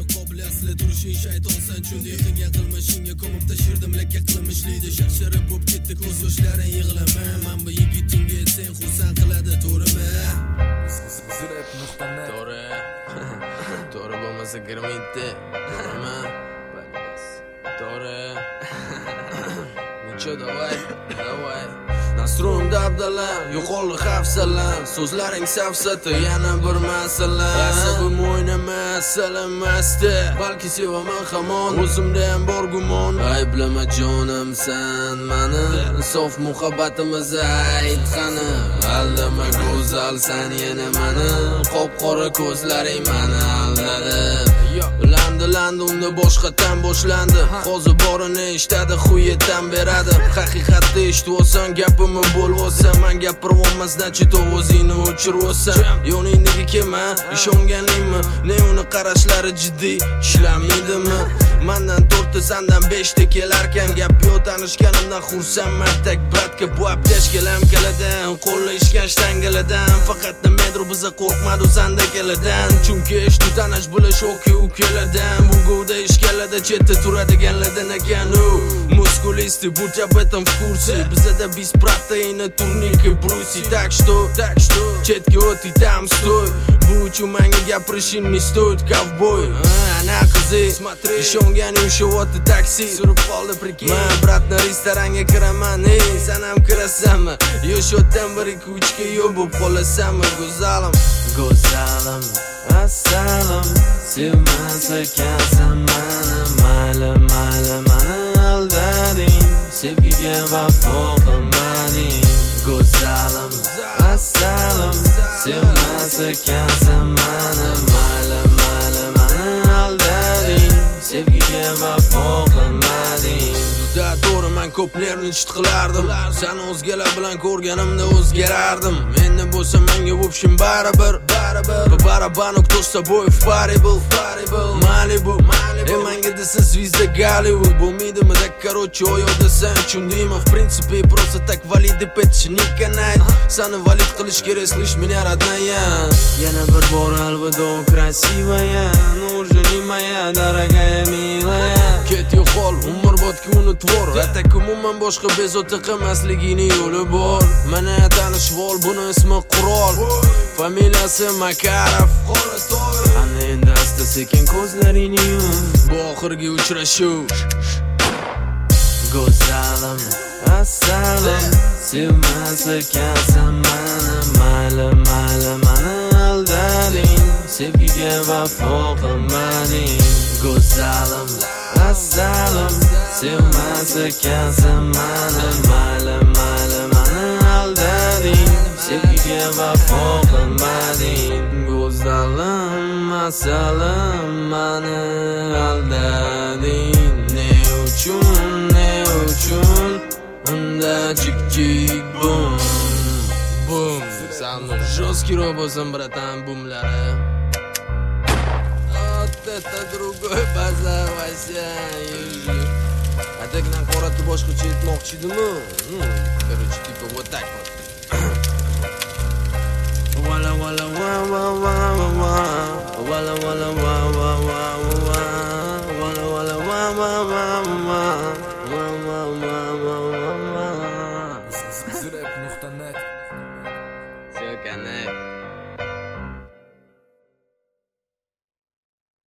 qobiliyatli turishing shaytonsan chunli qilgan qilmishingga ko'mib tashirdim lekka qilmishlikda shaqsharib bo'lib ketdi ko'z yoshlaring yig'lama men bu yigitingga sen xursand qiladi to'g'rimi to'g'ri bo'lmasa kirmaydi to'g'rimi to'g'ri necha davay Nasrum dabdala, yo'qoldi hafsalam so'zlaring safsata yana bir masala asabim o'ynamas salamasdi balki sevaman hamon o'zimda ham bor gumon ayblama jonim san mani sof muhabbatimiz ayt qani aldama go'zal san yana mani qop-qora ko'zlaring mani aldadi landi unda boshqatdan boshlandi hozir borini eshitadi xuyetan beradi haqiqatni eshitvosan gapimni bo'lvosan men gapirib olmasdan chitoq o'zingni o'chirib olsan yoningdagi kelma ishonganingmi ne uni qarashlari jiddiy ishlamaydimi mendan 4 ta sandan 5 ta kelarkan gap yo'q tanishganimdan xursandman tak bratga bu aptesh kelam keladan qo'llashgan shtangalardan faqat nimadir biza qo'rqmadi sanda keladan chunki eshitib tanish bo'lish o'ki u keladan bunga ishkalada chetda turadiganlardan ekan u muskulisti будь об этом в курсе bizada беспротеинный турники бруси так что chetga o't там стой bu uchun menga gapirishing не стоит ковбой ana qizi ishonganing shu oti taksi surib qoldi prikey men bratni restoranga kiraman sen ham kirasanmi yo'shotdan 1-2-3 ga yo'l bo'lib qolasanmi go'zalim assalom sevmas ekansan mani mayli mani aldading sevgiga vafo qilmading go'zalim assalom sevmas ekansan mani mayli mani aldading sevgiga vafo qilmading to'g'ri men ko'plarni chit qilardim seni o'zgalar bilan ko'rganimda o'zgarardim endi bo'lsa menga bo'pshim baribir барабану кто с тобой в паре был Малибу menga desa звезда Голливуд bo'lmaydimi так короче oyoqdasan tushundingmi в принципе просто так valid deb aytish не канает seni valid qilish kerak слышь меня родная yana bir bor alvido красивая нужно не моя дорогая милая ket yo'qol umrbodga unutvor atak umuman boshqa bezovta qilmasligini yo'li bor mana tanishib ol buni ismi Qurol familiyasi Makarov ana endi asta sekin ko'zlaringni yum bu oxirgi uchrashuv go'zalim assalom sevmas ekansan mani mayli mani aldading sevgiga vafo qilmading go'zalim assalom sevmas ekansan mani mayli mani aldading sevgiga vafo qilmading go'zalim assalom mani aldading ne uchun unda chik bum самый жесткий робозом братан бумлары это другой базар вообще а так на qoratni boshqacha aytmoqchi edimmi короче типа вот так вот wala wala wa wa wa wa wala wala wa wa wa